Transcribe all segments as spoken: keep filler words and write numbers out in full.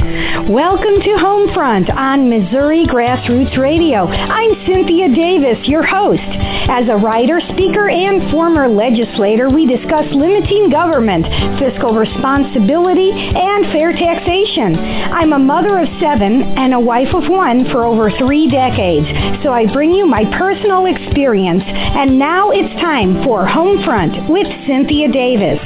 Welcome to Homefront on Missouri Grassroots Radio. I'm Cynthia Davis, your host. As a writer, speaker, and former legislator, we discuss limiting government, fiscal responsibility, and fair taxation. I'm a mother of seven and a wife of one for over three decades, so I bring you my personal experience. And now it's time for Homefront with Cynthia Davis.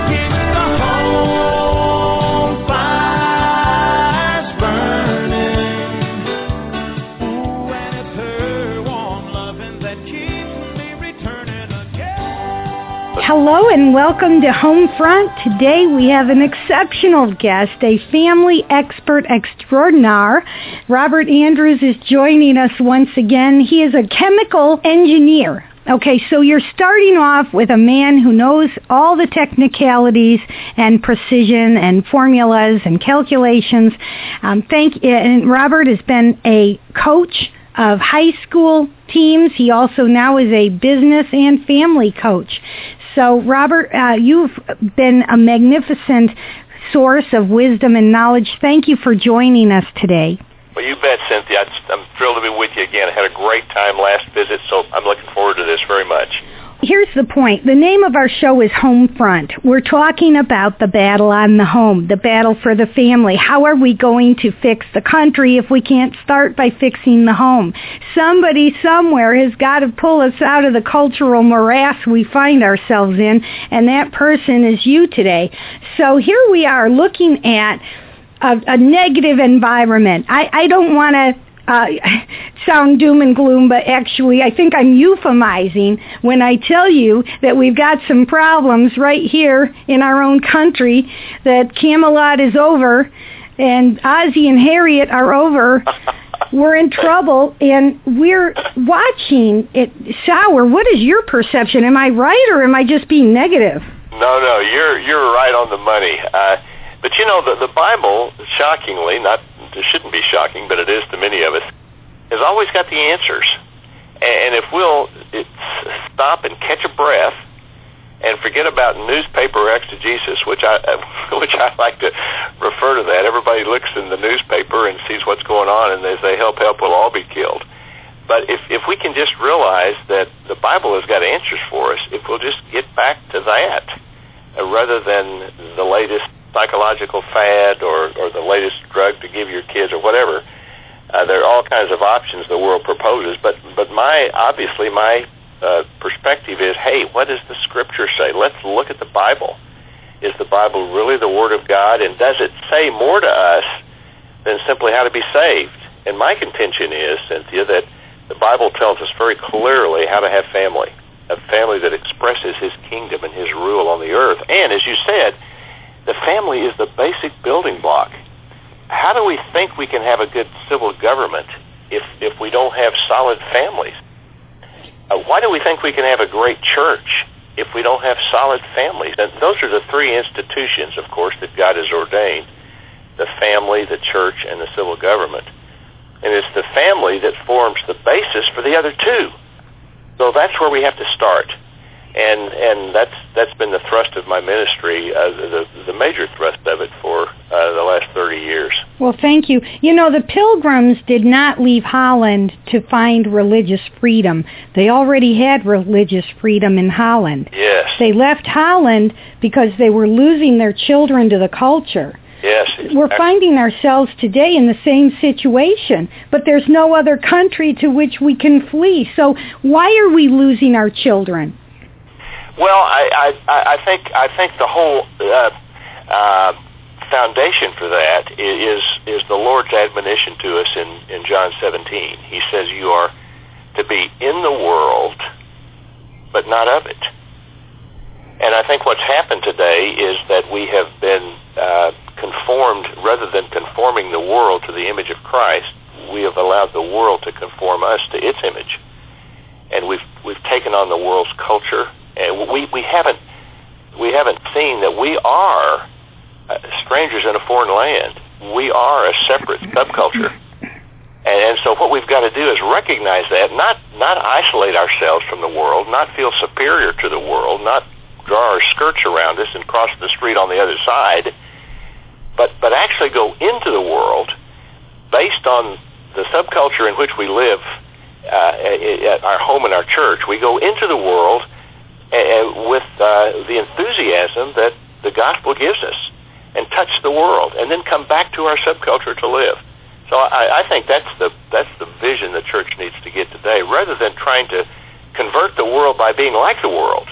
Hello and welcome to Homefront. Today we have an exceptional guest, a family expert extraordinaire. Robert Andrews is joining us once again. He is a chemical engineer. Okay, so you're starting off with a man who knows all the technicalities and precision and formulas and calculations. Um, thank and Robert has been a coach of high school teams. He also now is a business and family coach. So, Robert, uh, you've been a magnificent source of wisdom and knowledge. Thank you for joining us today. Well, you bet, Cynthia. I'm thrilled to be with you again. I had a great time last visit, so I'm looking forward to this very much. Here's the point. The name of our show is Homefront. We're talking about the battle on the home, the battle for the family. How are we going to fix the country if we can't start by fixing the home? Somebody somewhere has got to pull us out of the cultural morass we find ourselves in, and that person is you today. So here we are looking at a, a negative environment. I, I don't want to Uh, sound doom and gloom, but actually I think I'm euphemizing when I tell you that we've got some problems right here in our own country, that Camelot is over and Ozzie and Harriet are over. We're in trouble, and we're watching it sour. What is your perception? Am I right, or am I just being negative? No, no, you're you're right on the money. Uh, but you know, the, the Bible, shockingly, not it shouldn't be shocking, but it is to many of us, has always got the answers. And if we'll stop and catch a breath and forget about newspaper exegesis, which I which I like to refer to that. Everybody looks in the newspaper and sees what's going on, and they say, help, help, we'll all be killed. But if, if we can just realize that the Bible has got answers for us, if we'll just get back to that, uh, rather than the latest psychological fad or, or the latest drug to give your kids or whatever. Uh, there are all kinds of options the world proposes, but but my obviously my uh, perspective is, hey, what does the Scripture say? Let's look at the Bible. Is the Bible really the Word of God, and does it say more to us than simply how to be saved? And my contention is, Cynthia, that the Bible tells us very clearly how to have family, a family that expresses His kingdom and His rule on the earth. And as you said, the family is the basic building block. How do we think we can have a good civil government if, if we don't have solid families? Uh, why do we think we can have a great church if we don't have solid families? And those are the three institutions, of course, that God has ordained: the family, the church, and the civil government. And it's the family that forms the basis for the other two. So that's where we have to start. And and that's that's been the thrust of my ministry, uh, the the major thrust of it for uh, the last thirty years. Well, thank you. You know, the Pilgrims did not leave Holland to find religious freedom. They already had religious freedom in Holland. Yes. They left Holland because they were losing their children to the culture. Yes. Exactly. We're finding ourselves today in the same situation, but there's no other country to which we can flee. So why are we losing our children? Well, I, I, I think I think the whole uh, uh, foundation for that is is the Lord's admonition to us in, in John seventeen. He says, "You are to be in the world, but not of it." And I think what's happened today is that we have been uh, conformed, rather than conforming the world to the image of Christ, we have allowed the world to conform us to its image, and we've we've taken on the world's culture. And we, we haven't we haven't seen that we are uh, strangers in a foreign land. We are a separate subculture. And, and so what we've got to do is recognize that, not, not isolate ourselves from the world, not feel superior to the world, not draw our skirts around us and cross the street on the other side, but, but actually go into the world based on the subculture in which we live uh, at our home and our church. We go into the world uh, with uh, the enthusiasm that the gospel gives us and touch the world, and then come back to our subculture to live. So I, I think that's the that's the vision the church needs to get today, rather than trying to convert the world by being like the world.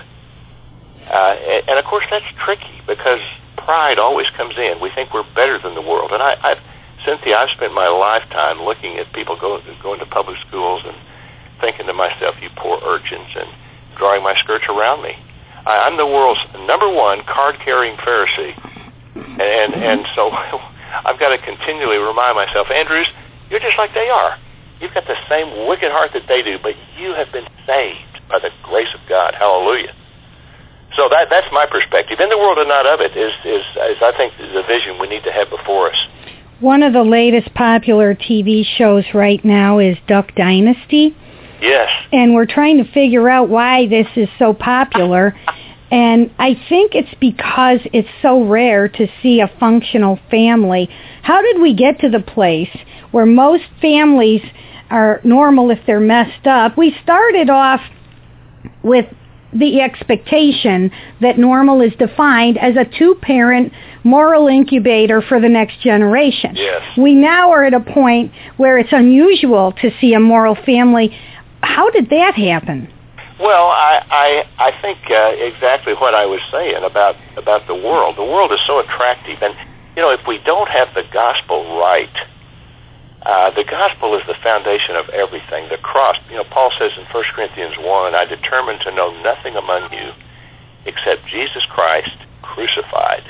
Uh, and, and of course that's tricky, because pride always comes in. We think we're better than the world. And I, I've, Cynthia, I've spent my lifetime looking at people go, going to public schools and thinking to myself, you poor urchins, and drawing my skirts around me. I, I'm the world's number one card-carrying Pharisee. And, and so I've got to continually remind myself, Andrews, you're just like they are. You've got the same wicked heart that they do, but you have been saved by the grace of God. Hallelujah. So that that's my perspective. In the world and not of it is, is, is I think, the vision we need to have before us. One of the latest popular T V shows right now is Duck Dynasty. Yes. And we're trying to figure out why this is so popular. And I think it's because it's so rare to see a functional family. How did we get to the place where most families are normal if they're messed up? We started off with the expectation that normal is defined as a two-parent moral incubator for the next generation. Yes. We now are at a point where it's unusual to see a moral family. How did that happen? Well, I I, I think uh, exactly what I was saying about, about the world. The world is so attractive, and you know, if we don't have the gospel right, uh, the gospel is the foundation of everything. The cross, you know, Paul says in First Corinthians one, I determined to know nothing among you except Jesus Christ crucified.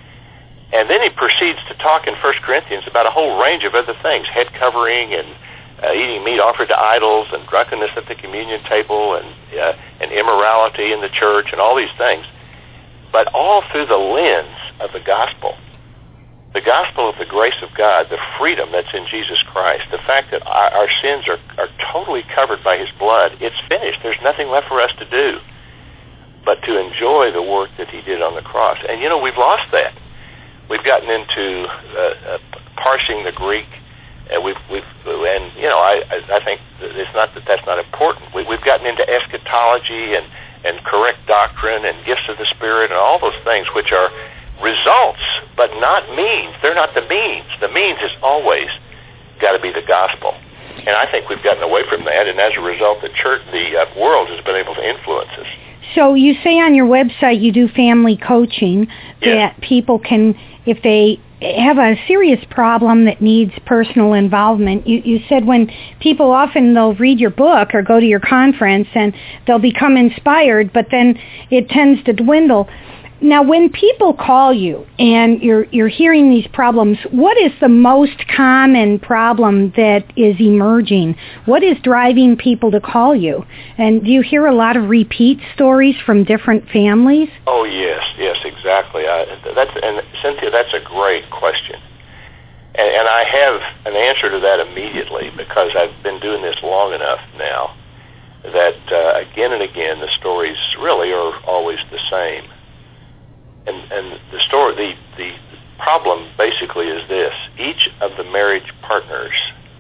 And then he proceeds to talk in First Corinthians about a whole range of other things, head covering and Uh, eating meat offered to idols, and drunkenness at the communion table, and uh, and immorality in the church, and all these things, but all through the lens of the gospel. The gospel of the grace of God, the freedom that's in Jesus Christ, the fact that our, our sins are, are totally covered by his blood. It's finished. There's nothing left for us to do but to enjoy the work that he did on the cross. And, you know, we've lost that. We've gotten into uh, uh, parsing the Greek. And we've, we've, and you know, I, I think it's not that that's not important. We, we've gotten into eschatology and, and correct doctrine and gifts of the Spirit and all those things, which are results, but not means. They're not the means. The means has always got to be the gospel. And I think we've gotten away from that, and as a result, the church, the uh, world has been able to influence us. So you say on your website you do family coaching, that yes. people can, if they have a serious problem that needs personal involvement. You, you said when people often they'll read your book or go to your conference and they'll become inspired, but then it tends to dwindle. Now, when people call you and you're you're hearing these problems, what is the most common problem that is emerging? What is driving people to call you? And do you hear a lot of repeat stories from different families? Oh yes, yes, exactly. I, that's and Cynthia, that's a great question, and, and I have an answer to that immediately, because I've been doing this long enough now that uh, again and again the stories really are always the same. And, and the story, the, the problem basically is this: each of the marriage partners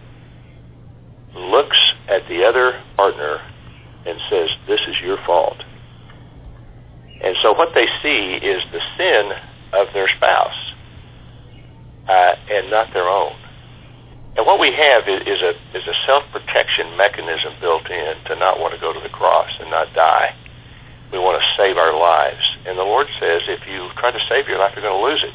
looks at the other partner and says, "This is your fault." And so what they see is the sin of their spouse, uh, and not their own. And what we have is, is a is a self-protection mechanism built in to not want to go to the cross and not die. We want to save our lives. And the Lord says, if you try to save your life, you're going to lose it.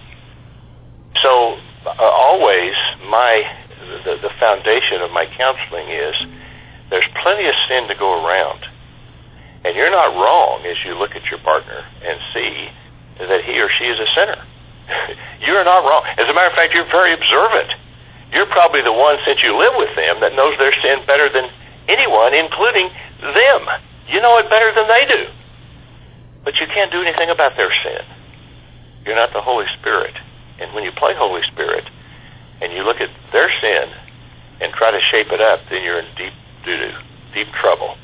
So uh, always my the, the foundation of my counseling is there's plenty of sin to go around. And you're not wrong as you look at your partner and see that he or she is a sinner. You're not wrong. As a matter of fact, you're very observant. You're probably the one, since you live with them, that knows their sin better than anyone, including them. You know it better than they do. But you can't do anything about their sin. You're not the Holy Spirit. And when you play Holy Spirit and you look at their sin and try to shape it up, then you're in deep doo-doo, deep trouble.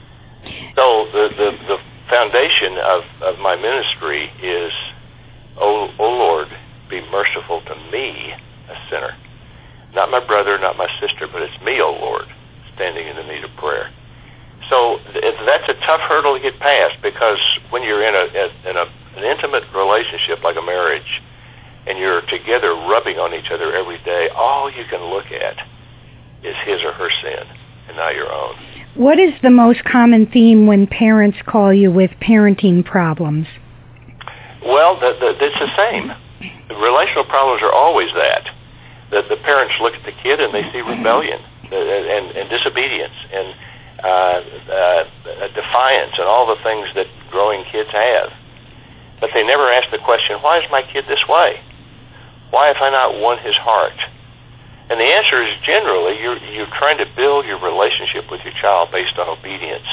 So the, the, the foundation of, of my ministry is, oh, oh Lord, be merciful to me, a sinner. Not my brother, not my sister, but it's me, O Lord, standing in the need of prayer. So that's a tough hurdle to get past, because when you're in a in a, an intimate relationship like a marriage, and you're together rubbing on each other every day, all you can look at is his or her sin and not your own. What is the most common theme when parents call you with parenting problems? Well, the, the, it's the same. The relational problems are always that. The, the parents look at the kid and they see rebellion and, and, and disobedience and uh, uh, defiance and all the things that growing kids have. But they never ask the question, why is my kid this way? Why have I not won his heart? And the answer is generally you're, you're trying to build your relationship with your child based on obedience,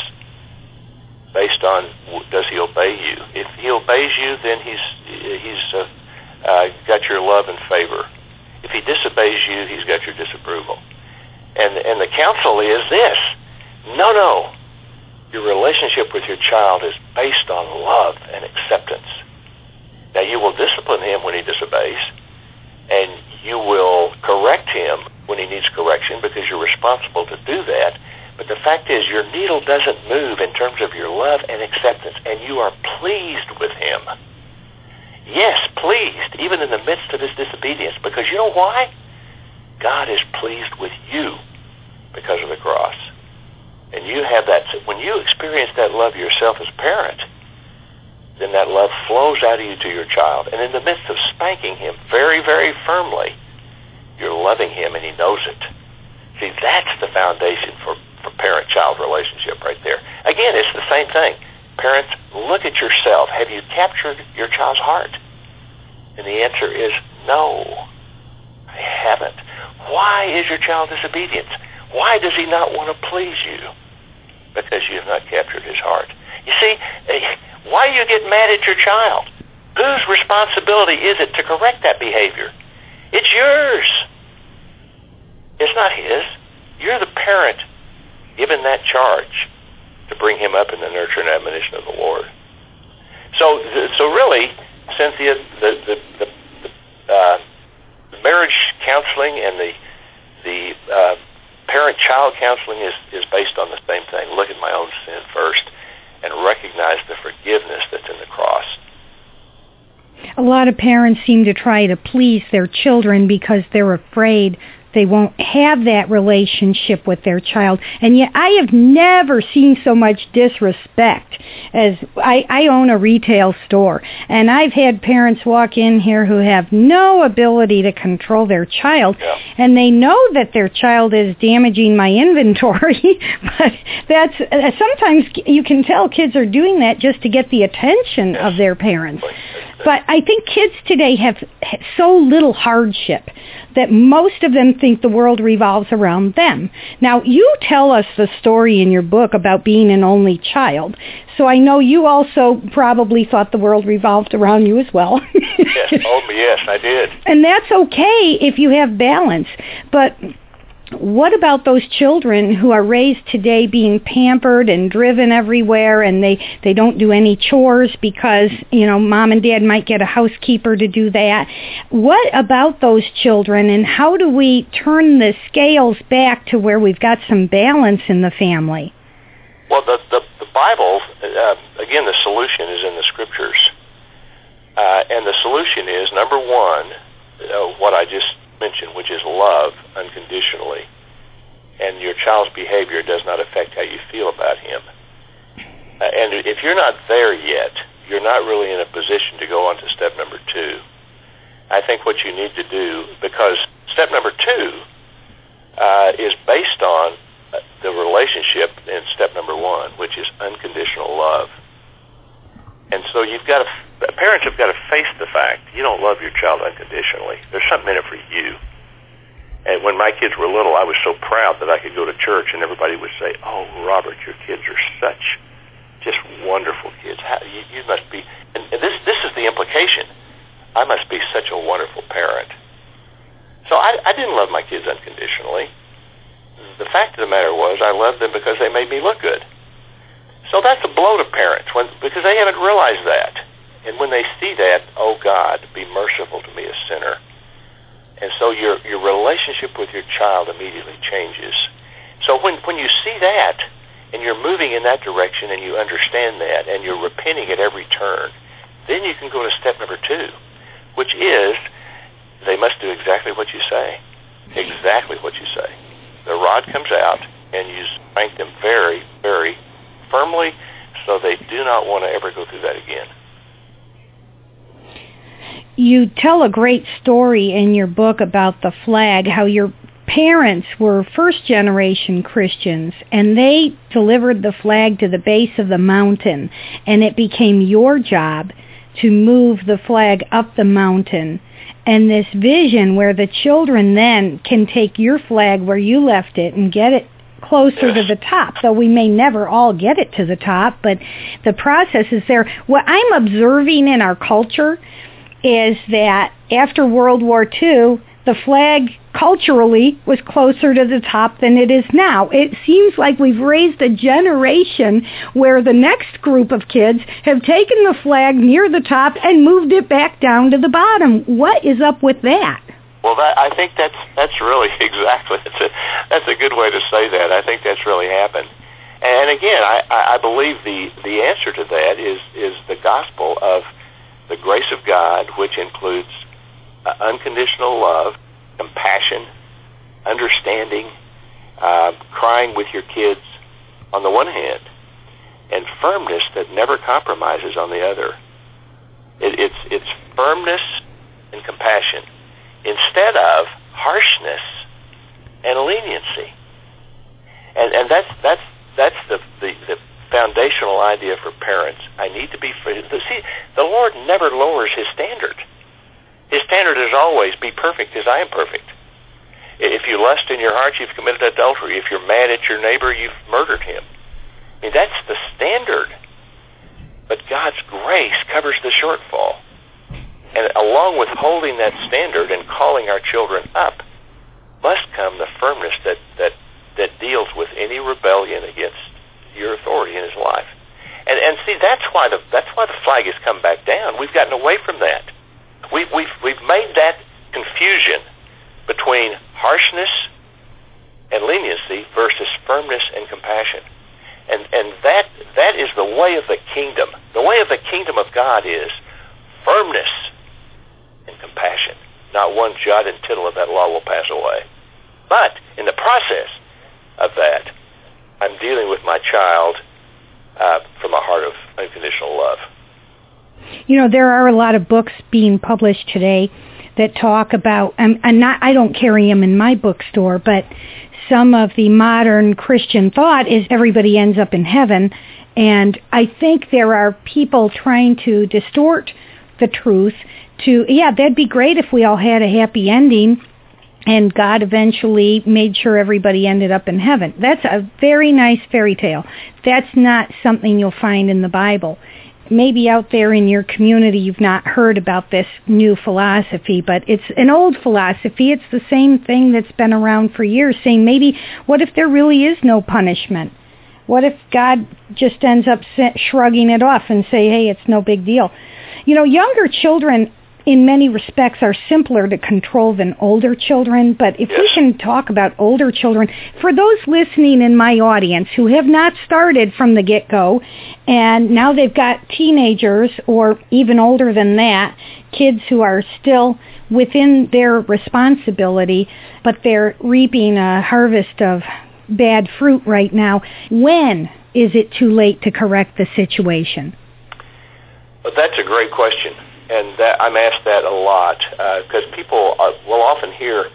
based on does he obey you. If he obeys you, then he's, he's uh, uh, got your love and favor. If he disobeys you, he's got your disapproval. And, and the counsel is this, no, no, your relationship with your child is based on love and acceptance. Now, you will discipline him when he disobeys, and you will correct him when he needs correction because you're responsible to do that. But the fact is, your needle doesn't move in terms of your love and acceptance, and you are pleased with him. Yes, pleased, even in the midst of his disobedience, because you know why? God is pleased with you because of the cross. And you have that, when you experience that love yourself as a parent, then that love flows out of you to your child. And in the midst of spanking him very, very firmly, you're loving him and he knows it. See, that's the foundation for, for parent-child relationship right there. Again, it's the same thing. Parents, look at yourself. Have you captured your child's heart? And the answer is no, I haven't. Why is your child disobedient? Why does he not want to please you? Because you have not captured his heart. You see, why do you get mad at your child? Whose responsibility is it to correct that behavior? It's yours. It's not his. You're the parent given that charge to bring him up in the nurture and admonition of the Lord. So, so really, Cynthia, the the, the, the uh, marriage counseling and the the uh, parent-child counseling is, is based on the same thing. Look at my own sin first and recognize the forgiveness that's in the cross. A lot of parents seem to try to please their children because they're afraid they won't have that relationship with their child. And yet I have never seen so much disrespect as I, I own a retail store. And I've had parents walk in here who have no ability to control their child. Yeah. And they know that their child is damaging my inventory. But that's uh, sometimes you can tell kids are doing that just to get the attention yes. of their parents. But I think kids today have so little hardship that most of them think the world revolves around them. Now, you tell us the story in your book about being an only child, so I know you also probably thought the world revolved around you as well. Yes, oh, yes, I did. And that's okay if you have balance, but what about those children who are raised today being pampered and driven everywhere, and they, they don't do any chores because, you know, mom and dad might get a housekeeper to do that? What about those children, and how do we turn the scales back to where we've got some balance in the family? Well, the, the, the Bible, uh, again, the solution is in the Scriptures. Uh, and the solution is, number one, uh, what I just mentioned, which is love unconditionally, and your child's behavior does not affect how you feel about him. Uh, and if you're not there yet, you're not really in a position to go on to step number two. I think what you need to do, because step number two uh, is based on the relationship in step number one, which is unconditional love. And so you've got to, parents have got to face the fact you don't love your child unconditionally. There's something in it for you. And when my kids were little, I was so proud that I could go to church and everybody would say, "Oh, Robert, your kids are such just wonderful kids. How, you, you must be," and, and this this is the implication. I must be such a wonderful parent. So I, I didn't love my kids unconditionally. The fact of the matter was I loved them because they made me look good. So that's a blow to parents when, because they haven't realized that. And when they see that, oh God, be merciful to me, a sinner. And so your your relationship with your child immediately changes. So when, when you see that, and you're moving in that direction, and you understand that, and you're repenting at every turn, then you can go to step number two, which is they must do exactly what you say. Exactly what you say. The rod comes out, and you spank them very, very firmly so they do not want to ever go through that again. You tell a great story in your book about the flag, how your parents were first-generation Christians, and they delivered the flag to the base of the mountain, and it became your job to move the flag up the mountain. And this vision where the children then can take your flag where you left it and get it closer to the top, though we may never all get it to the top, but the process is there. What I'm observing in our culture is that after World War Two, the flag culturally was closer to the top than it is now. It seems like we've raised a generation where the next group of kids have taken the flag near the top and moved it back down to the bottom. What is up with that? Well, that, I think that's that's really exactly that's a that's a good way to say that. I think that's really happened. And again, I, I believe the, the answer to that is is the gospel of the grace of God, which includes uh, unconditional love, compassion, understanding, uh, crying with your kids on the one hand, and firmness that never compromises on the other. It, it's it's firmness and compassion instead of harshness and leniency. And and that's that's that's the the, the foundational idea for parents. I need to be free. See, the Lord never lowers his standard. His standard is always be perfect as I am perfect. If you lust in your heart, you've committed adultery. If you're mad at your neighbor, you've murdered him. I mean, that's the standard. But God's grace covers the shortfall. And along with holding that standard and calling our children up, must come the firmness that, that, that deals with any rebellion against your authority in his life. And and see, that's why the that's why the flag has come back down. We've gotten away from that. We've we've we've made that confusion between harshness and leniency versus firmness and compassion. And and that that is the way of the kingdom. The way of the kingdom of God is firmness and compassion. Not one jot and tittle of that law will pass away. But in the process of that, I'm dealing with my child uh, from a heart of unconditional love. You know, there are a lot of books being published today that talk about, um, and not, I don't carry them in my bookstore, but some of the modern Christian thought is everybody ends up in heaven. And I think there are people trying to distort the truth to, yeah, that'd be great if we all had a happy ending, and God eventually made sure everybody ended up in heaven. That's a very nice fairy tale. That's not something you'll find in the Bible. Maybe out there in your community you've not heard about this new philosophy, but it's an old philosophy. It's the same thing that's been around for years, saying maybe, what if there really is no punishment? What if God just ends up shrugging it off and say, hey, it's no big deal? You know, younger children in many respects are simpler to control than older children, but if yes. we can talk about older children, for those listening in my audience who have not started from the get-go, and now they've got teenagers or even older than that, kids who are still within their responsibility, but they're reaping a harvest of bad fruit right now, when is it too late to correct the situation? Well, that's a great question. And that, I'm asked that a lot because uh, people are, will often hear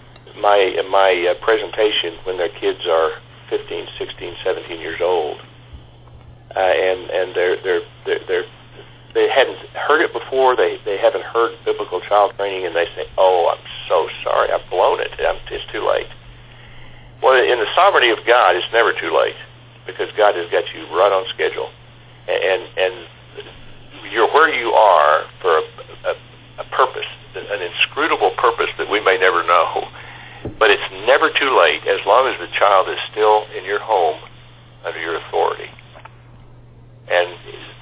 my my uh, presentation when their kids are fifteen, sixteen, seventeen years old, uh, and and they're they're they're, they're they hadn't heard it before. They they haven't heard biblical child training, and they say, "Oh, I'm so sorry, I've blown it. I'm, it's too late." Well, in the sovereignty of God, it's never too late because God has got you right on schedule, and and. You're where you are for a, a, a purpose, an inscrutable purpose that we may never know. But it's never too late as long as the child is still in your home under your authority. And I teach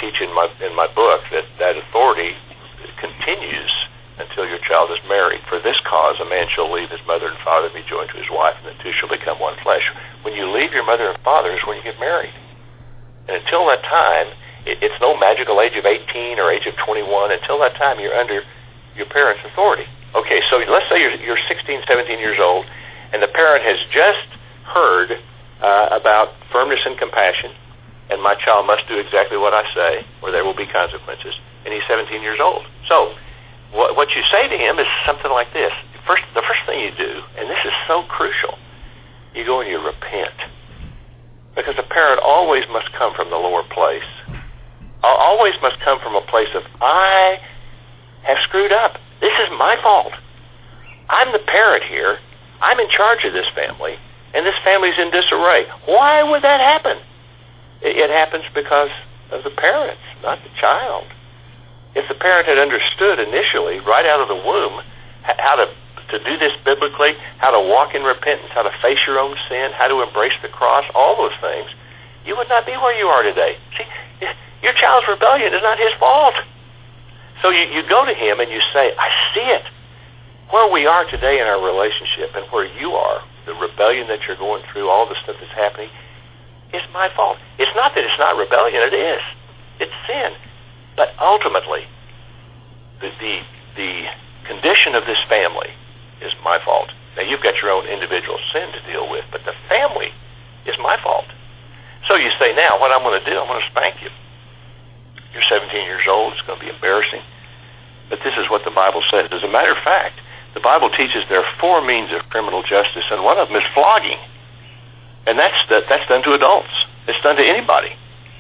teach in my in my book that that authority continues until your child is married. For this cause, a man shall leave his mother and father and be joined to his wife, and the two shall become one flesh. When you leave your mother and father is when you get married. And until that time, it, it's no magical age of eighteen or age of twenty-one. Until that time, you're under your parents' authority. Okay, so let's say you're, you're sixteen, seventeen years old, and the parent has just heard uh, about firmness and compassion, and my child must do exactly what I say, or there will be consequences, and he's seventeen years old. So what, what you say to him is something like this. First, the first thing you do, and this is so crucial, you go and you repent. Because a parent always must come from the lower place. Always must come from a place of, I have screwed up. This is my fault. I'm the parent here. I'm in charge of this family, and this family's in disarray. Why would that happen? It happens because of the parents, not the child. If the parent had understood initially, right out of the womb, how to, to do this biblically, how to walk in repentance, how to face your own sin, how to embrace the cross, all those things, you would not be where you are today. See, your child's rebellion is not his fault. So you, you go to him and you say, I see it. Where we are today in our relationship and where you are, the rebellion that you're going through, all the stuff that's happening, is my fault. It's not that it's not rebellion. It is. It's sin. But ultimately, the, the the condition of this family is my fault. Now, you've got your own individual sin to deal with, but the family is my fault. So you say, now, what I'm going to do, I'm going to spank you. You're seventeen years old. It's going to be embarrassing. But this is what the Bible says. As a matter of fact, the Bible teaches there are four means of criminal justice, and one of them is flogging. And that's that, that's done to adults. It's done to anybody.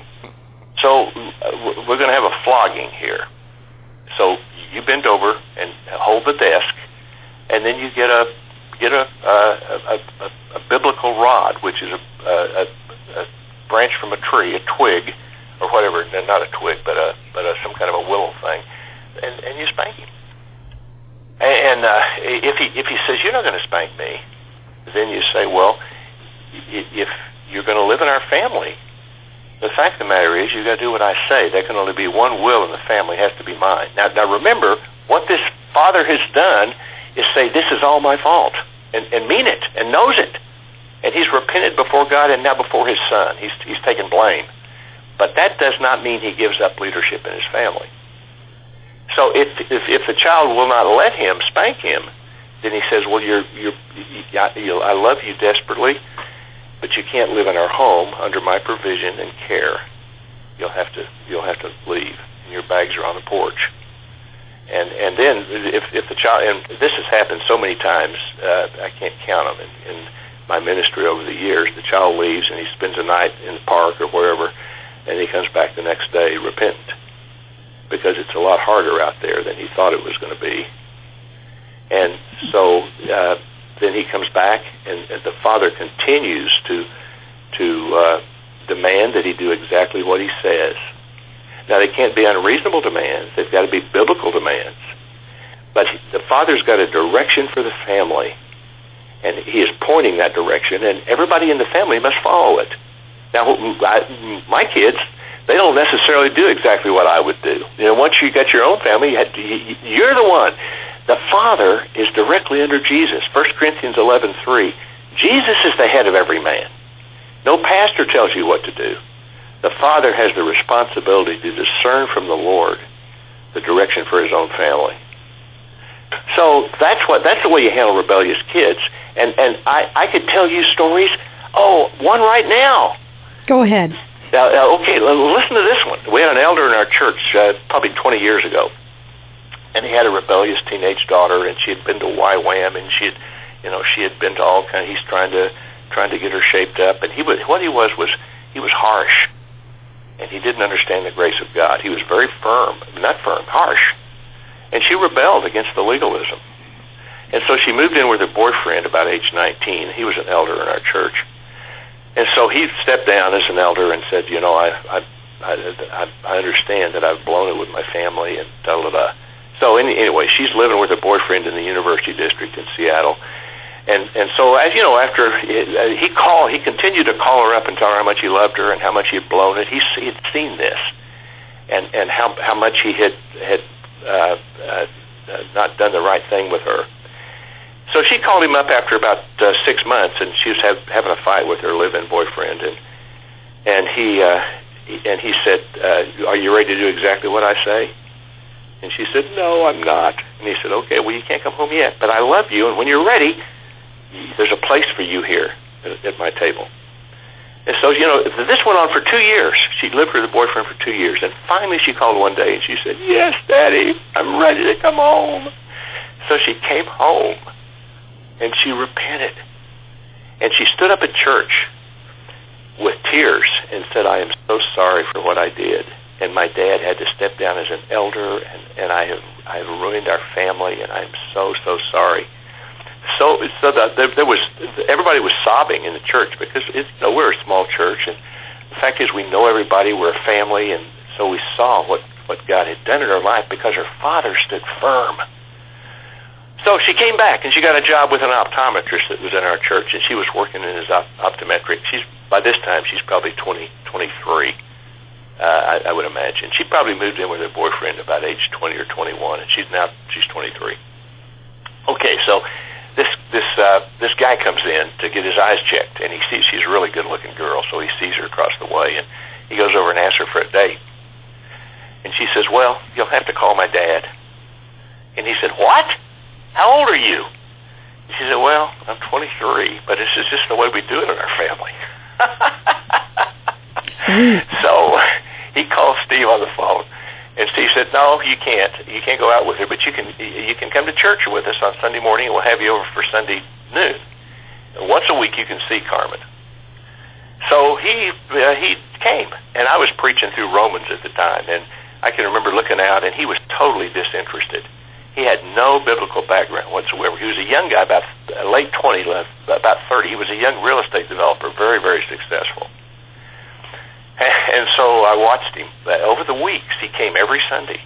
So uh, we're going to have a flogging here. So you bend over and hold the desk, and then you get a get a a, a, a, a biblical rod, which is a, a, a branch from a tree, a twig, or whatever. Not a twig, but a but a, some kind of a willow thing, and, and you spank him. And uh, if he if he says you're not going to spank me, then you say, well, if you're going to live in our family, the fact of the matter is, you got to do what I say. There can only be one will in the family. It has to be mine. Now, now remember, what this father has done is say, this is all my fault, and, and mean it, and knows it. And he's repented before God and now before his son. He's, he's taken blame. But that does not mean he gives up leadership in his family. So if, if, if the child will not let him spank him, then he says, well, you're, you're, you, I love you desperately, but you can't live in our home under my provision and care. You'll have to you'll have to leave, and your bags are on the porch. And and then if if the child, and this has happened so many times, uh, I can't count them. In, in my ministry over the years, the child leaves and he spends a night in the park or wherever, and he comes back the next day repentant, because it's a lot harder out there than he thought it was going to be. And so. Uh, Then he comes back, and, and the father continues to to uh, demand that he do exactly what he says. Now, they can't be unreasonable demands. They've got to be biblical demands. But the father's got a direction for the family, and he is pointing that direction, and everybody in the family must follow it. Now, I, my kids, they don't necessarily do exactly what I would do. You know, once you got your own family, you're the one. The Father is directly under Jesus. First Corinthians eleven three. Jesus is the head of every man. No pastor tells you what to do. The Father has the responsibility to discern from the Lord the direction for his own family. So that's what that's the way you handle rebellious kids. And and I, I could tell you stories. Oh, one right now. Go ahead. Now, okay, listen to this one. We had an elder in our church uh, probably twenty years ago. And he had a rebellious teenage daughter, and she had been to Y WAM, and she had, you know, she had been to all kind of, he's trying to, trying to get her shaped up. And he was, what he was, was, he was harsh. And he didn't understand the grace of God. He was very firm, not firm, harsh. And she rebelled against the legalism. And so she moved in with her boyfriend about age nineteen. He was an elder in our church. And so he stepped down as an elder and said, you know, I, I, I, I understand that I've blown it with my family and da-da-da. So anyway, she's living with her boyfriend in the University District in Seattle, and and so as you know, after he called, he continued to call her up and tell her how much he loved her and how much he had blown it. He he had seen this, and and how how much he had had uh, uh, not done the right thing with her. So she called him up after about uh, six months, and she was have, having a fight with her live-in boyfriend, and and he, uh, he and he said, uh, "Are you ready to do exactly what I say?" And she said, "No, I'm not." And he said, "Okay, well, you can't come home yet, but I love you, and when you're ready, there's a place for you here at, at my table." And so, you know, this went on for two years. She lived with her boyfriend for two years, and finally she called one day and she said, "Yes, Daddy, I'm ready to come home." So she came home, and she repented, and she stood up at church with tears and said, "I am so sorry for what I did, and my dad had to step down as an elder, and, and I have I have ruined our family, and I am so so sorry." So, so that there, there was everybody was sobbing in the church because it's, you know, we're a small church, and the fact is we know everybody, we're a family, and so we saw what what God had done in her life because her father stood firm. So she came back and she got a job with an optometrist that was in our church, and she was working in his op- optometric. She's by this time she's probably twenty, twenty-three, uh, I, I would imagine. She probably moved in with her boyfriend about age twenty or twenty-one, and she's now she's twenty-three. Okay, so this this uh, this guy comes in to get his eyes checked, and he sees she's a really good-looking girl, so he sees her across the way, and he goes over and asks her for a date. And she says, "Well, you'll have to call my dad." And he said, "What? How old are you?" She said, "Well, I'm twenty-three, but this is just the way we do it in our family." So he called Steve on the phone, and Steve said, "No, you can't. You can't go out with her, but you can you can come to church with us on Sunday morning, and we'll have you over for Sunday noon. Once a week you can see Carmen." So he uh, he came, and I was preaching through Romans at the time, and I can remember looking out, and he was totally disinterested. He had no biblical background whatsoever. He was a young guy, about late twenties, about thirty. He was a young real estate developer, very, very successful. And so I watched him. Over the weeks, he came every Sunday.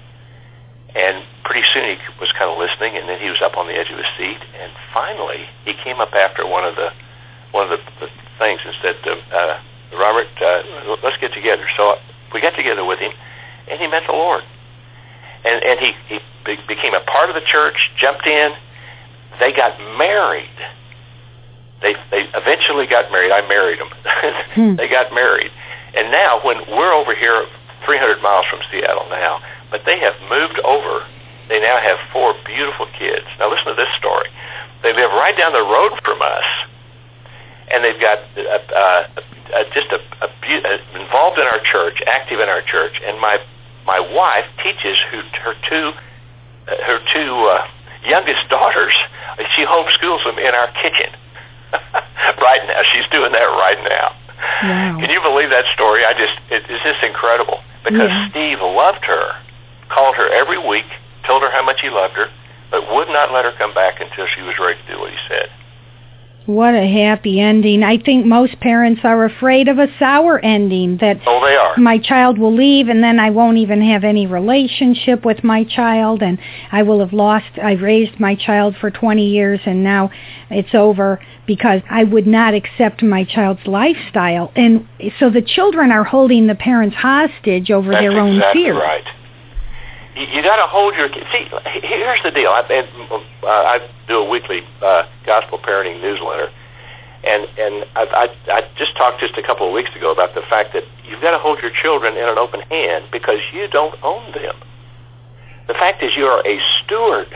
And pretty soon he was kind of listening, and then he was up on the edge of his seat. And finally, he came up after one of the one of the, the things and said, uh, "Robert, uh, let's get together." So we got together with him, and he met the Lord. And, and he, he be- became a part of the church, jumped in. They got married. They they eventually got married. I married them. hmm. They got married. And now, when we're over here three hundred miles from Seattle now, but they have moved over. They now have four beautiful kids. Now, listen to this story. They live right down the road from us, and they've got uh, uh, uh, just a, a, a, involved in our church, active in our church, and my my wife teaches who, her two uh, her two uh, youngest daughters. She homeschools them in our kitchen right now. She's doing that right now. Wow. Can you believe that story? I just it, it's just incredible because yeah. Steve loved her, called her every week, told her how much he loved her, but would not let her come back until she was ready to do what he said. What a happy ending. I think most parents are afraid of a sour ending, that oh, they are. My child will leave and then I won't even have any relationship with my child, and I will have lost, I raised my child for twenty years and now it's over because I would not accept my child's lifestyle. And so the children are holding the parents hostage over That's their own exactly fears. Right. You, you got to hold your kids. See, here's the deal. I, uh, I do a weekly uh, gospel parenting newsletter, and and I, I, I just talked just a couple of weeks ago about the fact that you've got to hold your children in an open hand because you don't own them. The fact is, you are a steward.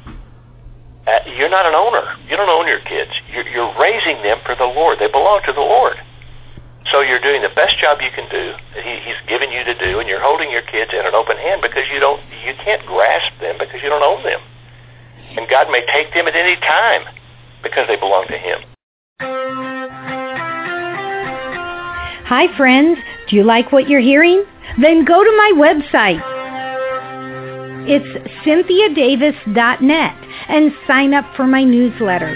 Uh, you're not an owner. You don't own your kids. You're, you're raising them for the Lord. They belong to the Lord. So you're doing the best job you can do that he, he's given you to do, and you're holding your kids in an open hand because you don't, you can't grasp them because you don't own them. And God may take them at any time because they belong to Him. Hi, friends. Do you like what you're hearing? Then go to my website. It's cynthia davis dot net and sign up for my newsletter.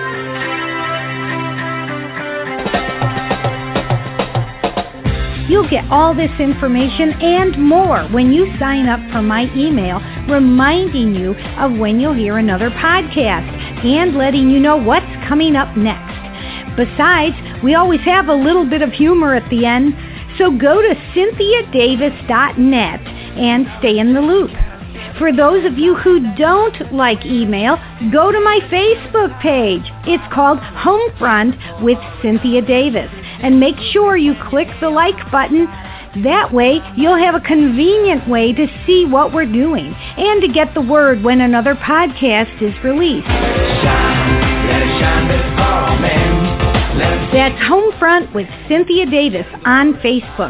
You'll get all this information and more when you sign up for my email reminding you of when you'll hear another podcast and letting you know what's coming up next. Besides, we always have a little bit of humor at the end, So go to cynthia davis dot net and stay in the loop. For those of you who don't like email, go to my Facebook page. It's called Homefront with Cynthia Davis. And make sure you click the like button. That way, you'll have a convenient way to see what we're doing and to get the word when another podcast is released. Shine, let it shine before all men. Let it That's Homefront with Cynthia Davis on Facebook.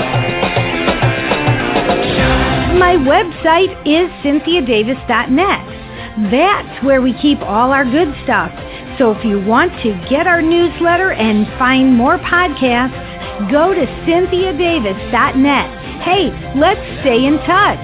My website is cynthia davis dot net. That's where we keep all our good stuff. So if you want to get our newsletter and find more podcasts, go to cynthia davis dot net. Hey, let's stay in touch.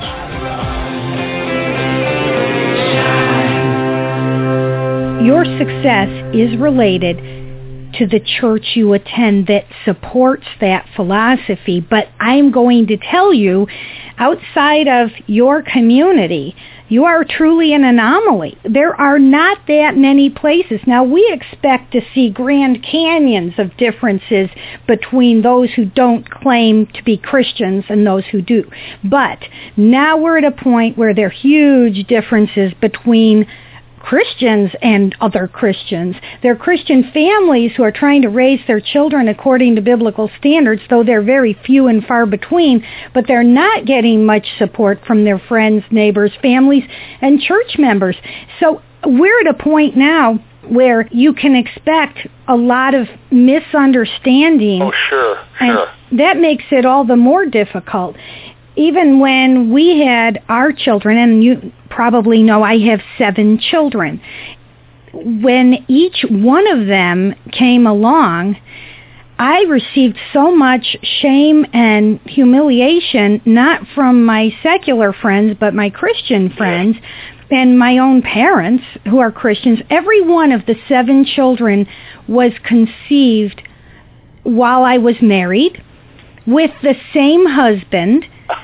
Your success is related to the church you attend that supports that philosophy, but I'm going to tell you, outside of your community, you are truly an anomaly. There are not that many places. Now, we expect to see grand canyons of differences between those who don't claim to be Christians and those who do. But now we're at a point where there are huge differences between Christians and other Christians. They're Christian families who are trying to raise their children according to biblical standards, though they're very few and far between, but they're not getting much support from their friends, neighbors, families, and church members. So we're at a point now where you can expect a lot of misunderstanding. Oh, sure, sure. And that makes it all the more difficult. Even when we had our children, and you probably know I have seven children, when each one of them came along, I received so much shame and humiliation, not from my secular friends, but my Christian friends and my own parents who are Christians. Every one of the seven children was conceived while I was married with the same husband.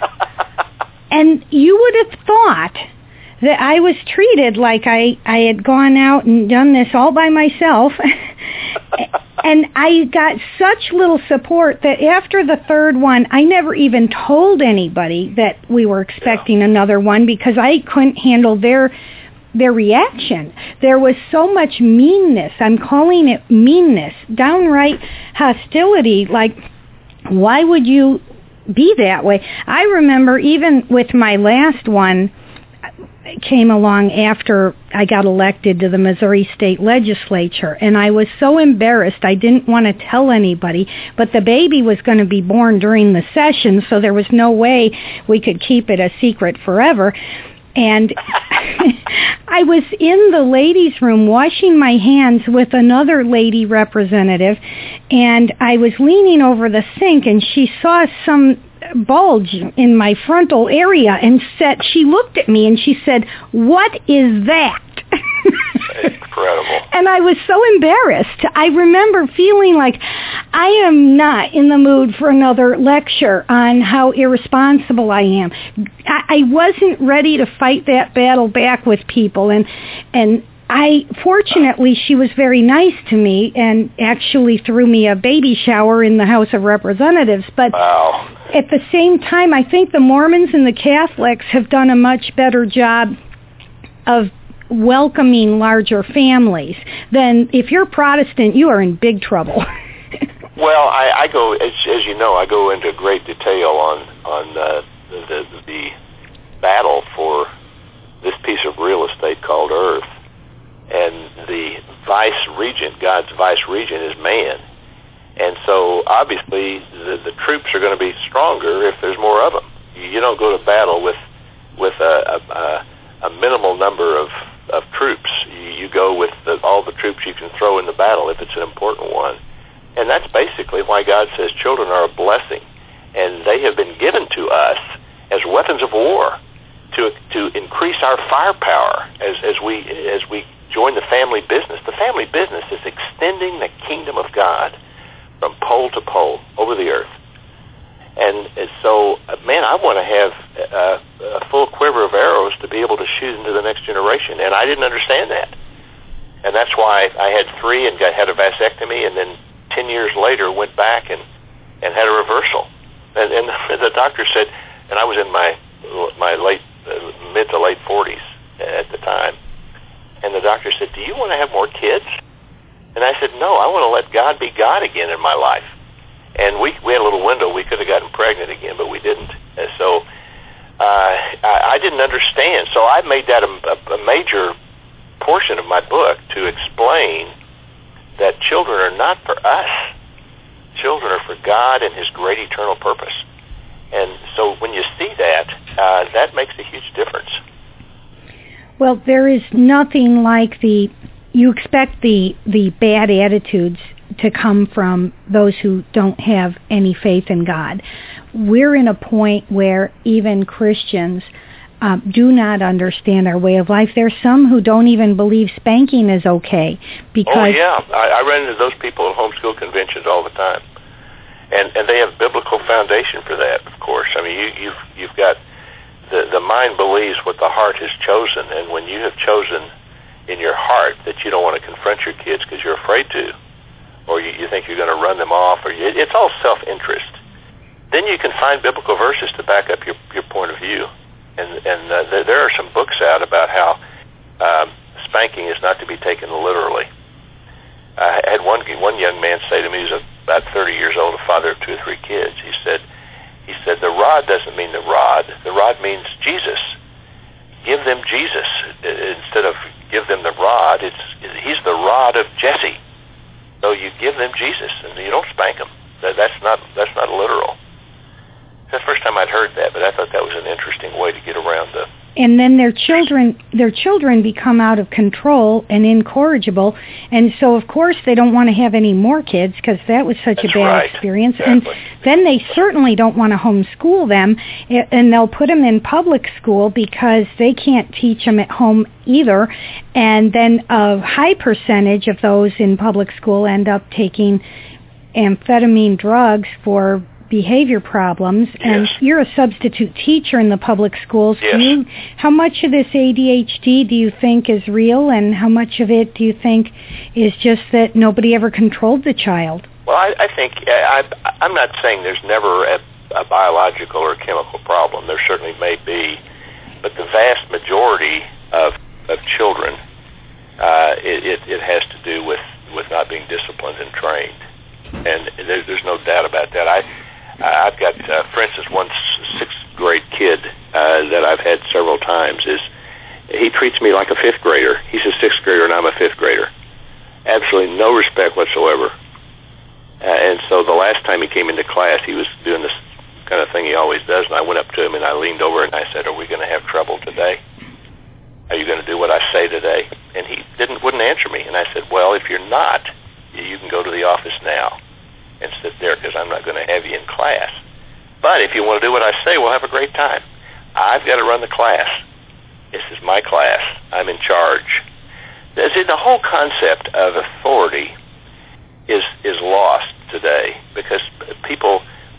And you would have thought that I was treated like I, I had gone out and done this all by myself. And I got such little support that after the third one, I never even told anybody that we were expecting yeah. another one because I couldn't handle their their reaction. There was so much meanness. I'm calling it meanness, downright hostility. Like, why would you be that way? I remember even with my last one, came along after I got elected to the Missouri State Legislature, and I was so embarrassed I didn't want to tell anybody, but the baby was going to be born during the session, so there was no way we could keep it a secret forever. And I was in the ladies' room washing my hands with another lady representative, and I was leaning over the sink, and she saw some bulge in my frontal area and said, she looked at me and she said, "What is that?" Incredible. And I was so embarrassed. I remember feeling like I am not in the mood for another lecture on how irresponsible I am. I, I wasn't ready to fight that battle back with people, and and I, fortunately, she was very nice to me and actually threw me a baby shower in the House of Representatives. But wow. At the same time, I think the Mormons and the Catholics have done a much better job of welcoming larger families. Then if you're Protestant, you are in big trouble. Well, I, I go, as, as you know, I go into great detail on, on uh, the, the, the battle for this piece of real estate called Earth. And the vice regent, God's vice regent, is man. And so, obviously, the, the troops are going to be stronger if there's more of them. You, you don't go to battle with with a, a, a minimal number of, of troops. You, you go with the, all the troops you can throw in the battle if it's an important one. And that's basically why God says children are a blessing. And they have been given to us as weapons of war to to increase our firepower as, as we as we join the family business. The family business is extending the kingdom of God from pole to pole over the earth. And, and so, man, I want to have a, a full quiver of arrows to be able to shoot into the next generation. And I didn't understand that. And that's why I had three and got, had a vasectomy, and then ten years later went back and, and had a reversal. And, and the doctor said, and I was in my my late uh, mid to late forties at the time, and the doctor said, "Do you want to have more kids?" And I said, "No, I want to let God be God again in my life." And we we had a little window. We could have gotten pregnant again, but we didn't. And so uh, I, I didn't understand. So I made that a, a, a major portion of my book to explain that children are not for us. Children are for God and His great eternal purpose. And so when you see that, uh, that makes a huge difference. Well, there is nothing like the, you expect the, the bad attitudes to come from those who don't have any faith in God. We're in a point where even Christians uh, do not understand our way of life. There's some who don't even believe spanking is okay. Because oh, yeah. I, I run into those people at homeschool conventions all the time. And and they have biblical foundation for that, of course. I mean, you, you've, you've got, the, the mind believes what the heart has chosen. And when you have chosen in your heart that you don't want to confront your kids because you're afraid to, or you, you think you're going to run them off, or you, it's all self-interest, then you can find biblical verses to back up your, your point of view. And, and uh, there, there are some books out about how um, spanking is not to be taken literally. I had one one young man say to me, he was about thirty years old, a father of two or three kids. He said, he said, the rod doesn't mean the rod. The rod means Jesus. Give them Jesus instead of give them the rod. It's he's the rod of Jesse. So you give them Jesus, and you don't spank them. That, that's not that's not literal. That's the first time I'd heard that, but I thought that was an interesting way to get around the. And then their children, their children become out of control and incorrigible, and so of course they don't want to have any more kids because that was such That's a bad right. experience. Exactly. And then they certainly don't want to homeschool them, and they'll put them in public school because they can't teach them at home either. And then a high percentage of those in public school end up taking amphetamine drugs for behavior problems. Yes. And you're a substitute teacher in the public schools. Yes. Can you, how much of this A D H D do you think is real, and how much of it do you think is just that nobody ever controlled the child? Well, I, I think I, I'm not saying there's never a, a biological or chemical problem. There certainly may be, but the vast majority of of children, uh, it, it, it has to do with, with not being disciplined and trained, and there, there's no doubt about that. I I've got, uh, for instance, one sixth grade kid uh, that I've had several times. Is he treats me like a fifth grader. He's a sixth grader and I'm a fifth grader. Absolutely no respect whatsoever. Uh, and so the last time he came into class, he was doing this kind of thing he always does, and I went up to him and I leaned over and I said, "Are we going to have trouble today? Are you going to do what I say today?" And he didn't wouldn't answer me. And I said, "Well, if you're not, you can go to the office now and sit there because I'm not going to have you in class. But if you want to do what I say, we'll have a great time. I've got to run the class. This is my class. I'm in charge." See, the whole concept of authority is is lost today because people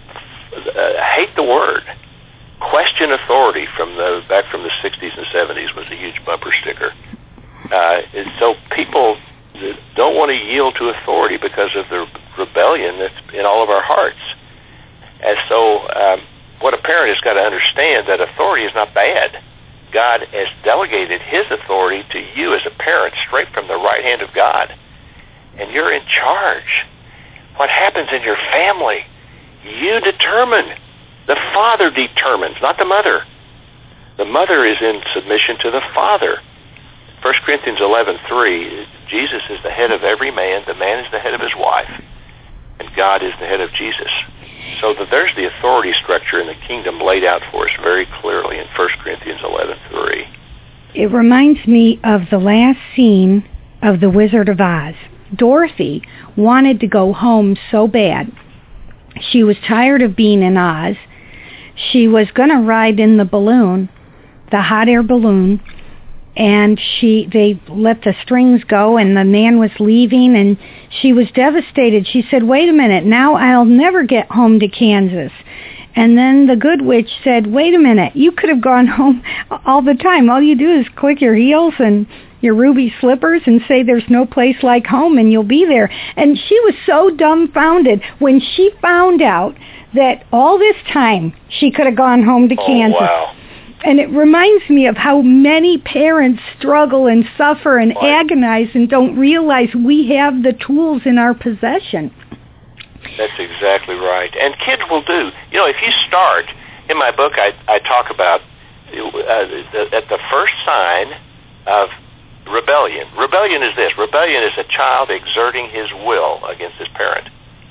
uh, hate the word. Question authority from the back from the sixties and seventies was a huge bumper sticker. Uh, and so people don't want to yield to authority because of the rebellion that's in all of our hearts. And so um, what a parent has got to understand, that authority is not bad. God has delegated His authority to you as a parent straight from the right hand of God. And you're in charge. What happens in your family, you determine. The father determines, not the mother. The mother is in submission to the father. First Corinthians eleven three, Jesus is the head of every man, the man is the head of his wife, and God is the head of Jesus. So that there's the authority structure in the kingdom laid out for us very clearly in First Corinthians eleven three. It reminds me of the last scene of The Wizard of Oz. Dorothy wanted to go home so bad. She was tired of being in Oz. She was going to ride in the balloon, the hot air balloon, and she they let the strings go, and the man was leaving, and she was devastated. She said, "Wait a minute, now I'll never get home to Kansas." And then the good witch said, "Wait a minute, you could have gone home all the time. All you do is click your heels and your ruby slippers and say there's no place like home and you'll be there. And she was so dumbfounded when she found out that all this time she could have gone home to oh, Kansas. Wow. And it reminds me of how many parents struggle and suffer and right. agonize and don't realize we have the tools in our possession. That's exactly right. And kids will do. You know, if you start, in my book I, I talk about uh, the, at the first sign of rebellion. Rebellion is this. Rebellion is a child exerting his will against his parent.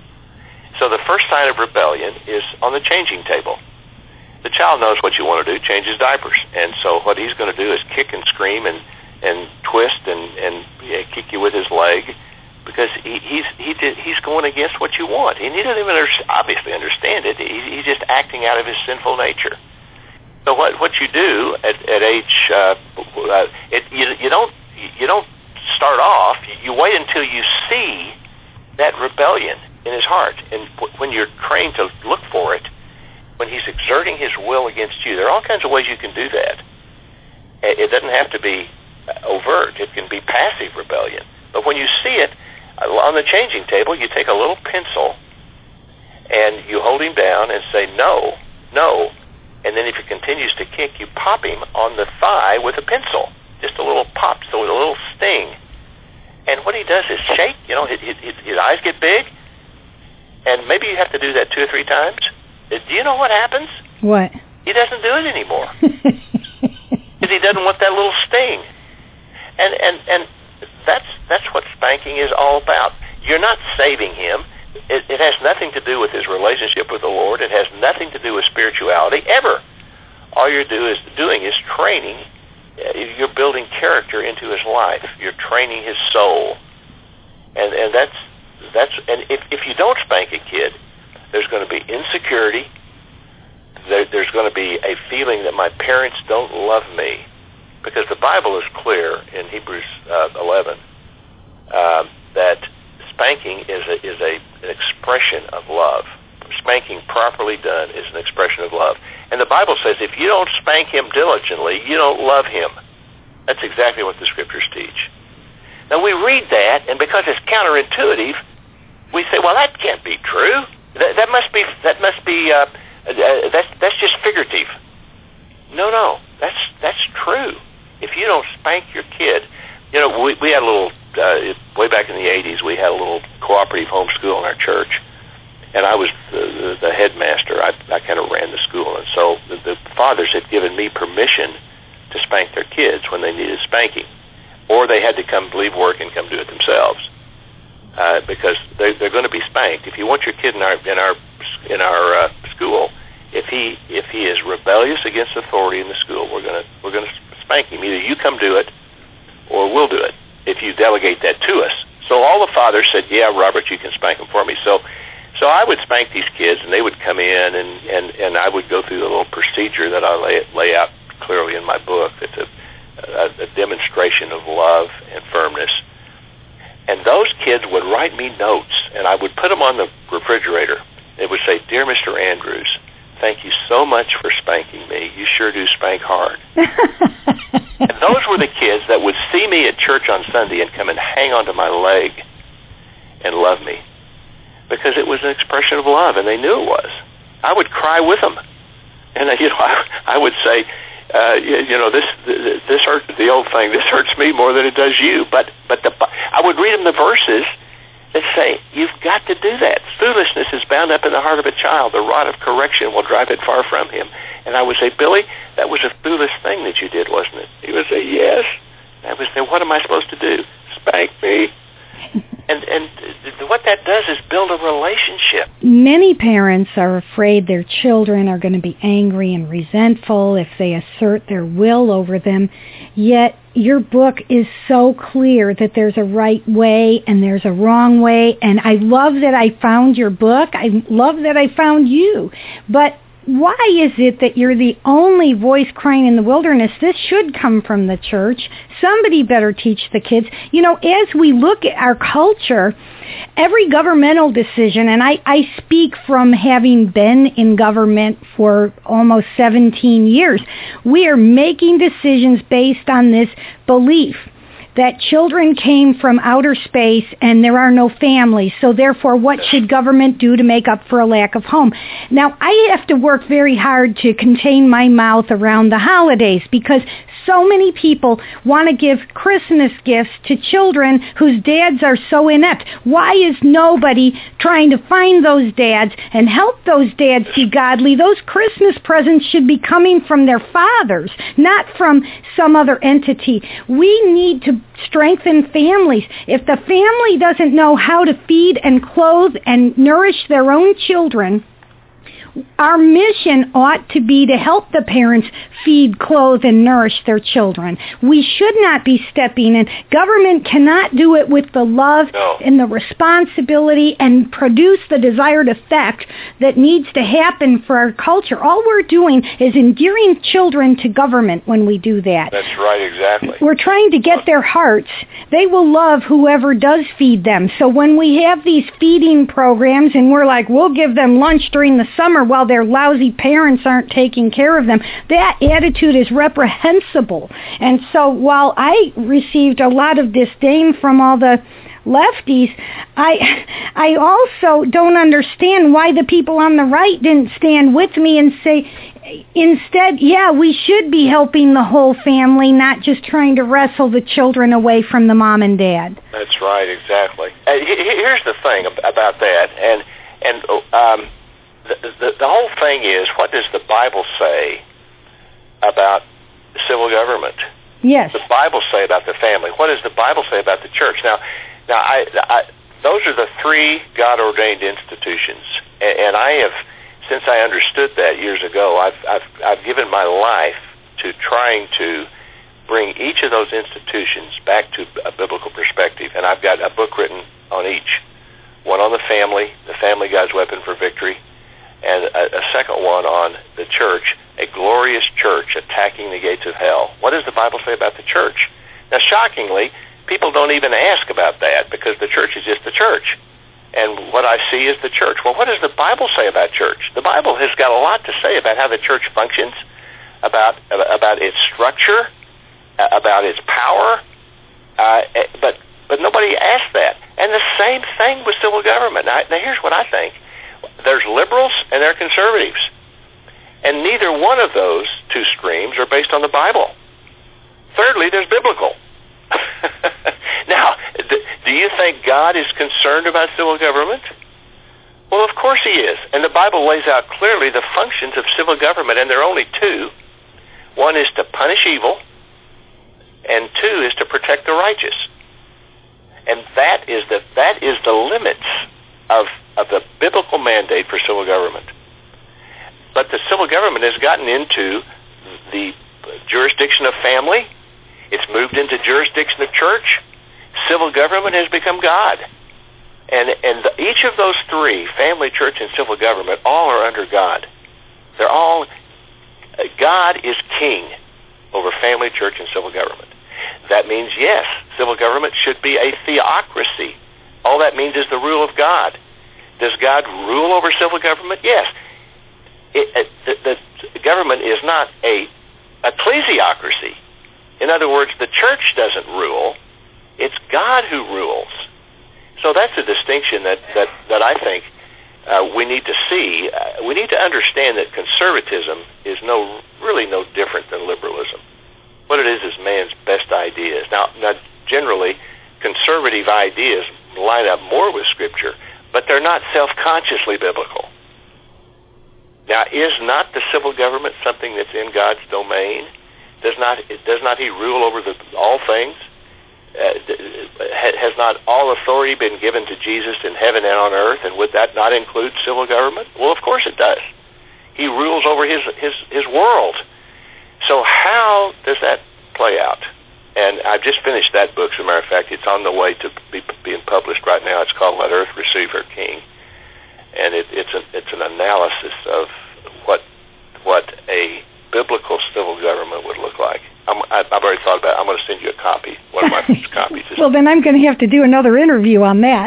So the first sign of rebellion is on the changing table. The child knows what you want to do, change his diapers. And so what he's going to do is kick and scream and, and twist and, and yeah, kick you with his leg because he, he's he did, he's going against what you want. And he doesn't even under, obviously understand it. He, he's just acting out of his sinful nature. So what what you do at, at age, uh, uh, it, you, you don't you don't start off. You wait until you see that rebellion in his heart. And when you're trained to look for it, when he's exerting his will against you, there are all kinds of ways you can do that. It doesn't have to be overt. It can be passive rebellion. But when you see it on the changing table, you take a little pencil and you hold him down and say, no, no. And then if he continues to kick, you pop him on the thigh with a pencil. Just a little pop, so with a little sting. And what he does is shake. You know, his, his, his eyes get big. And maybe you have to do that two or three times. Do you know what happens? What? He doesn't do it anymore. Because he doesn't want that little sting. And and and that's that's what spanking is all about. You're not saving him. It, it has nothing to do with his relationship with the Lord. It has nothing to do with spirituality, ever. All you're do is, doing is training. You're building character into his life. You're training his soul. And and that's that's and if if you don't spank a kid, there's going to be insecurity. There, there's going to be a feeling that my parents don't love me, because the Bible is clear in Hebrews uh, eleven uh, that spanking is a, is a an expression of love. Spanking properly done is an expression of love. And the Bible says if you don't spank him diligently, you don't love him. That's exactly what the Scriptures teach. Now we read that, and because it's counterintuitive, we say, well, that can't be true. That, that must be that must be uh, uh, that's that's just figurative. No, no, that's that's true. If you don't spank your kid, you know, we we had a little uh, way back in the eighties. We had a little cooperative homeschool in our church, and I was the, the, the headmaster. I I kind of ran the school, and so the, the fathers had given me permission to spank their kids when they needed spanking, or they had to come leave work and come do it themselves. Uh, because they're, they're going to be spanked. If you want your kid in our in our in our uh, school, if he if he is rebellious against authority in the school, we're going to we're going to spank him. Either you come do it, or we'll do it. If you delegate that to us. So all the fathers said, "Yeah, Robert, you can spank him for me." So, so I would spank these kids, and they would come in, and and, and I would go through the little procedure that I lay lay out clearly in my book. It's a, a, a demonstration of love and firmness. And those kids would write me notes, and I would put them on the refrigerator. It would say, "Dear Mister Andrews, thank you so much for spanking me. You sure do spank hard." And those were the kids that would see me at church on Sunday and come and hang onto my leg and love me, because it was an expression of love, and they knew it was. I would cry with them, and you know, I, I would say, Uh, you, you know, this this hurts, the old thing, this hurts me more than it does you. But but the, I would read them the verses that say, you've got to do that. Foolishness is bound up in the heart of a child. The rod of correction will drive it far from him. And I would say, Billy, that was a foolish thing that you did, wasn't it? He would say, yes. And I would say, what am I supposed to do? Spank me. And and what that does is build a relationship. Many parents are afraid their children are going to be angry and resentful if they assert their will over them. Yet your book is so clear that there's a right way and there's a wrong way. And I love that I found your book. I love that I found you. But why is it that you're the only voice crying in the wilderness? This should come from the church. Somebody better teach the kids. You know, as we look at our culture, every governmental decision, and I, I speak from having been in government for almost seventeen years, we are making decisions based on this belief that children came from outer space and there are no families, so therefore what should government do to make up for a lack of home? Now, I have to work very hard to contain my mouth around the holidays because so many people want to give Christmas gifts to children whose dads are so inept. Why is nobody trying to find those dads and help those dads be godly? Those Christmas presents should be coming from their fathers, not from some other entity. We need to strengthen families. If the family doesn't know how to feed and clothe and nourish their own children, our mission ought to be to help the parents feed, clothe, and nourish their children. We should not be stepping in. Government cannot do it with the love no. and the responsibility and produce the desired effect that needs to happen for our culture. All we're doing is endearing children to government when we do that. That's right, exactly. We're trying to get their hearts. They will love whoever does feed them. So when we have these feeding programs and we're like, we'll give them lunch during the summer while their lousy parents aren't taking care of them, that attitude is reprehensible. And so while I received a lot of disdain from all the lefties, I I also don't understand why the people on the right didn't stand with me and say, instead, yeah, we should be helping the whole family, not just trying to wrestle the children away from the mom and dad. That's right, exactly. Uh, here's the thing about that, and and um, the, the the whole thing is, what does the Bible say about civil government? Yes. The Bible say about the family? What does the Bible say about the church? Now, now, I, I those are the three God-ordained institutions, and, and I have. Since I understood that years ago, I've, I've I've given my life to trying to bring each of those institutions back to a biblical perspective, and I've got a book written on each. One on the family, the family, God's weapon for victory, and a, a second one on the church, a glorious church attacking the gates of hell. What does the Bible say about the church? Now, shockingly, people don't even ask about that because the church is just the church. And what I see is the church. Well, what does the Bible say about church? The Bible has got a lot to say about how the church functions, about about its structure, about its power, uh, but but nobody asks that. And the same thing with civil government. Now, now, here's what I think. There's liberals and there are conservatives. And neither one of those two streams are based on the Bible. Thirdly, there's biblical. Now, do you think God is concerned about civil government? Well, of course he is. And the Bible lays out clearly the functions of civil government, and there are only two. One is to punish evil, and two is to protect the righteous. And that is the that is the limits of, of the biblical mandate for civil government. But the civil government has gotten into the jurisdiction of family. It's moved into jurisdiction of church. Civil government has become God. And and the, each of those three, family, church, and civil government, all are under God. They're all, uh, God is king over family, church, and civil government. That means, yes, civil government should be a theocracy. All that means is the rule of God. Does God rule over civil government? Yes. It, it, the, the government is not a ecclesiocracy. In other words, the church doesn't rule. It's God who rules. So that's a distinction that, that, that I think uh, we need to see. Uh, we need to understand that conservatism is no really no different than liberalism. What it is is man's best ideas. Now, now generally, conservative ideas line up more with Scripture, but they're not self-consciously biblical. Now, is not the civil government something that's in God's domain? Does not does not He rule over the, all things? Uh, has not all authority been given to Jesus in heaven and on earth? And would that not include civil government? Well, of course it does. He rules over His His His world. So how does that play out? And I've just finished that book. As a matter of fact, it's on the way to be being published right now. It's called "Let Earth Receive Her King," and it, it's a it's an analysis of what what a biblical civil government would look like. I'm, I've already thought about it. I'm going to send you a copy, one of my copies. Well, then I'm going to have to do another interview on that.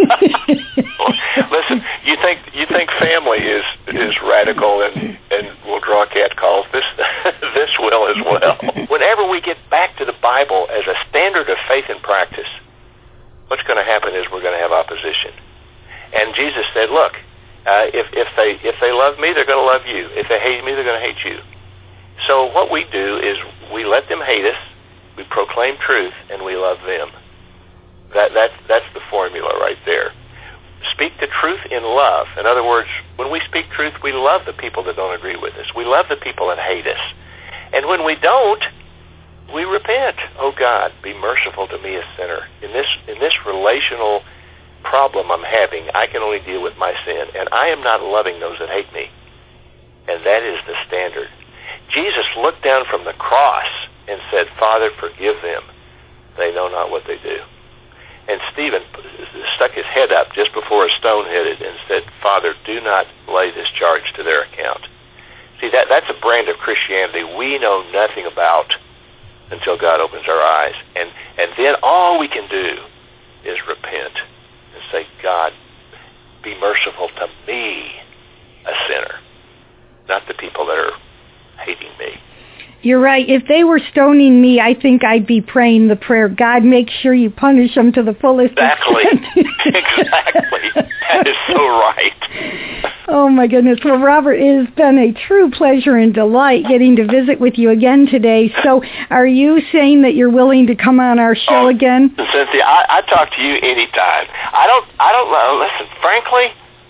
Listen, you think you think family is is radical and, and will draw catcalls. This this will as well. Whenever we get back to the Bible as a standard of faith and practice, what's going to happen is we're going to have opposition. And Jesus said, look, uh, if if they if they love me, they're going to love you. If they hate me, they're going to hate you. So what we do is we let them hate us, we proclaim truth, and we love them. That that's that's the formula right there. Speak the truth in love. In other words, when we speak truth, we love the people that don't agree with us. We love the people that hate us. And when we don't, we repent. Oh God, be merciful to me, a sinner. In this in this relational problem I'm having, I can only deal with my sin, and I am not loving those that hate me. And that is the standard. Jesus looked down from the cross and said, Father, forgive them. They know not what they do. And Stephen stuck his head up just before a stone hit it and said, Father, do not lay this charge to their account. See, that that's a brand of Christianity we know nothing about until God opens our eyes. And, and then all we can do is repent and say, God, be merciful to me, a sinner, not the people that are hating me. You're right. If they were stoning me, I think I'd be praying the prayer, God, make sure you punish them to the fullest exactly. extent. Exactly. That is so right. Oh, my goodness. Well, Robert, it has been a true pleasure and delight getting to visit with you again today. So are you saying that you're willing to come on our show oh, again? Cynthia, I, I talk to you anytime. I don't, I don't know. Listen, frankly,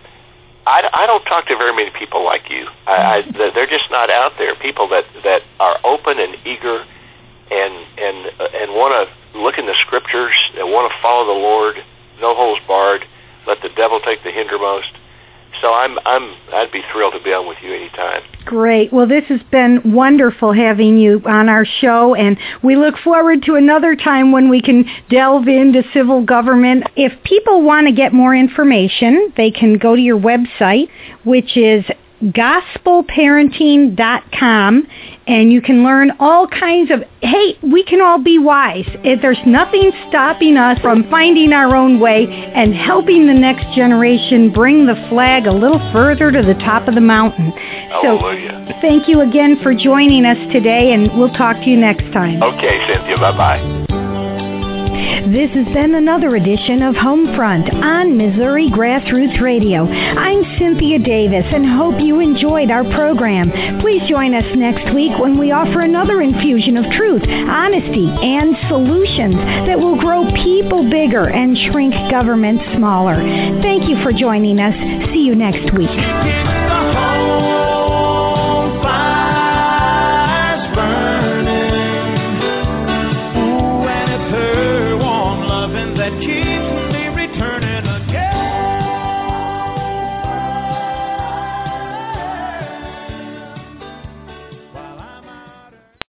I, I don't talk to very many people like you. I, I, they're just not out there. People that, that are open and eager and and and want to look in the Scriptures and want to follow the Lord, no holds barred. Let the devil take the hindermost. So I'm I'm I'd be thrilled to be on with you anytime. Great. Well, this has been wonderful having you on our show, and we look forward to another time when we can delve into civil government. If people want to get more information, they can go to your website, which is gospel parenting dot com, and you can learn all kinds of, hey, we can all be wise. There's nothing stopping us from finding our own way and helping the next generation bring the flag a little further to the top of the mountain. Hallelujah. So thank you again for joining us today, and we'll talk to you next time. Okay, Cynthia, bye-bye. This has been another edition of Homefront on Missouri Grassroots Radio. I'm Cynthia Davis and hope you enjoyed our program. Please join us next week when we offer another infusion of truth, honesty, and solutions that will grow people bigger and shrink government smaller. Thank you for joining us. See you next week.